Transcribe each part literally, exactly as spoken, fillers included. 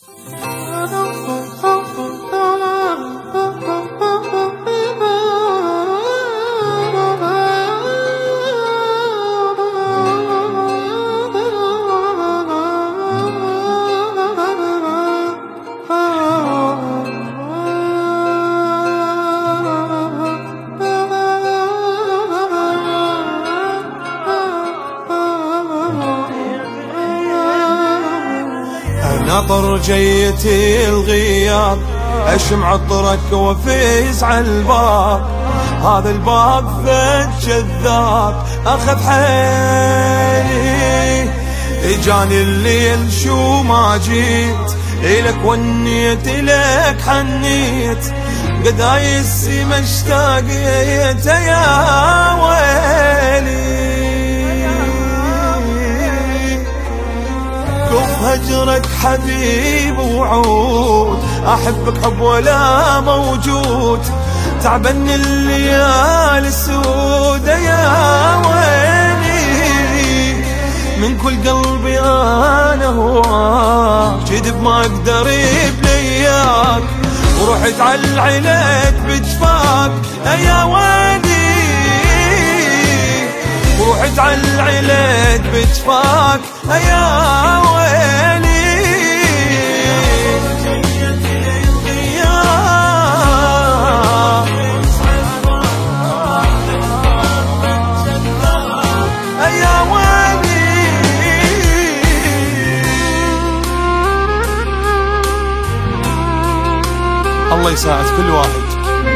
ناطر جيتي الغياب، اشم عطرك وفيز عالباب، هذا الباب فد جذاب اخذ حيلي، اجاني الليل شو ما جيت إلك ونيت إلك حنيت، قداي السما اشتاقيت يا ويلي، كف هجرك حبيب وعود، أحبك حب ولا موجود، تعبن الليالي السود يا ويلي، من كل قلبي أنا هواك، جذب ما أقدر بلياك، ورحت عالعلك بجفاك يا ويلي، ورحت عالعلك بجفاك يا ويلي، الله يساعد كل واحد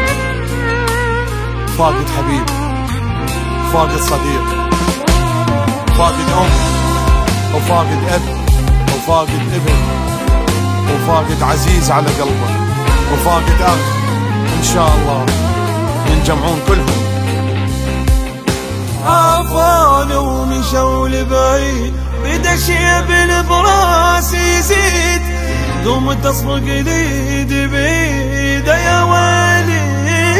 فاقد حبيب، فاقد صديق، فاقد أم، وفاقد أب، وفاقد ابن، وفاقد عزيز على قلبه، وفاقد أخ، إن شاء الله ينجمعون كلهم. عافاني ومشوا لبعيد، بدا شيب براس يزيد، قومت تصفق ايدي بيد يا ويلي،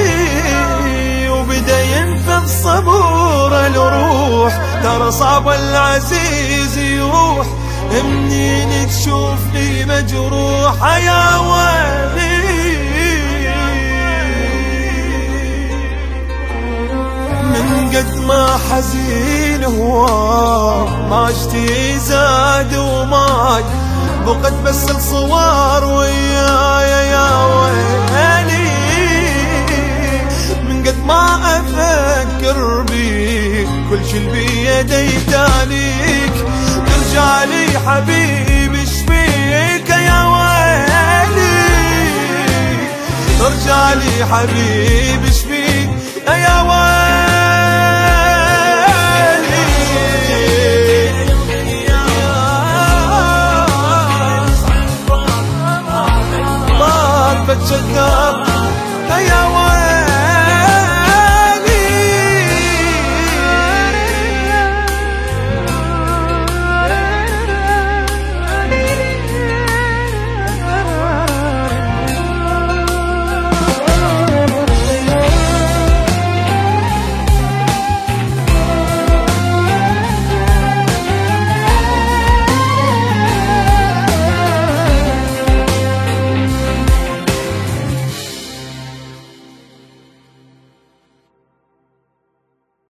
وبدا ينفذ صبور الروح، ترى صعب العزيز يروح، منين تشوفني مجروح يا ويلي، من قد ما حزين هو ما اشتي زاد وماي، بقت بس الصور ويايا يا ويلي، من قد ما افكر بيك كل شي بيدي تاليك، ترجع لي حبيبي شفيك يا ويلي، ترجع لي حبيبي شفيك